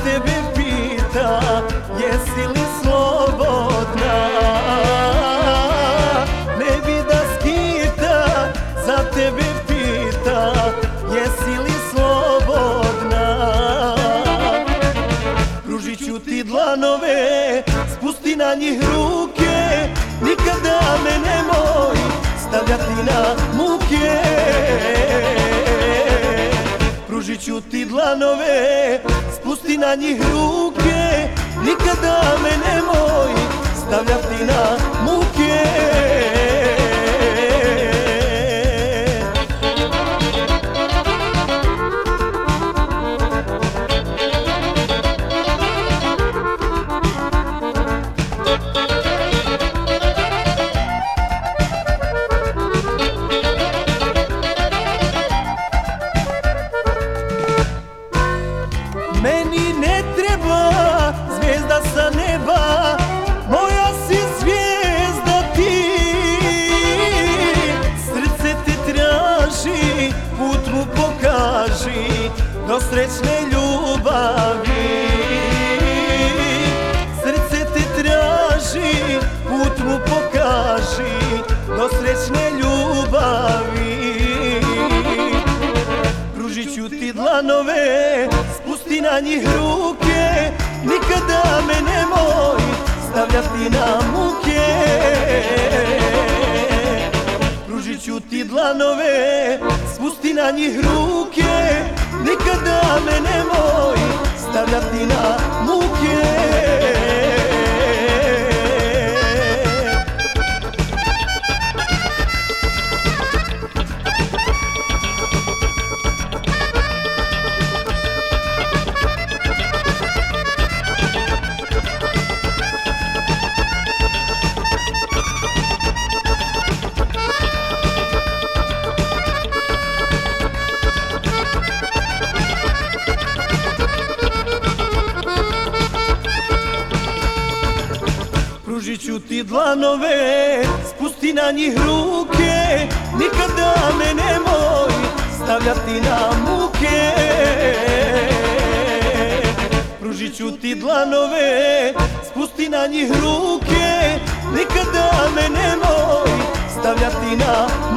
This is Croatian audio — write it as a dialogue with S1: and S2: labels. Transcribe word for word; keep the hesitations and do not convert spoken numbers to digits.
S1: tebe pita, jesi li slobodna? Ne bi da skita, za tebe pita, jesi li slobodna? Pružit ću ti dlanove, spusti na njih ruke, nikada me nemoj stavljati na muke. Pružit ću ti dlanove, spusti na njih ruke, nikada me nemoj stavljati na muke. Meni ne treba zvijezda sa neba, moja si zvijezda ti. Srce te traži, put mu pokaži, do srećne ljubavi. Srce te traži, put mu pokaži, do srećne ljubavi. Pružit ću ti dlanove, spusti na njih ruke, nikada me nemoj stavljati na muke. Pružit ću ti dlanove, spusti na njih ruke, nikada me nemoj stavljati na muke. Pružit ću ti dlanove, spusti na njih ruke, nikada me nemoj stavljati na muke. Pružit ću ti dlanove, spusti na njih ruke, nikada me nemoj stavljati na muke.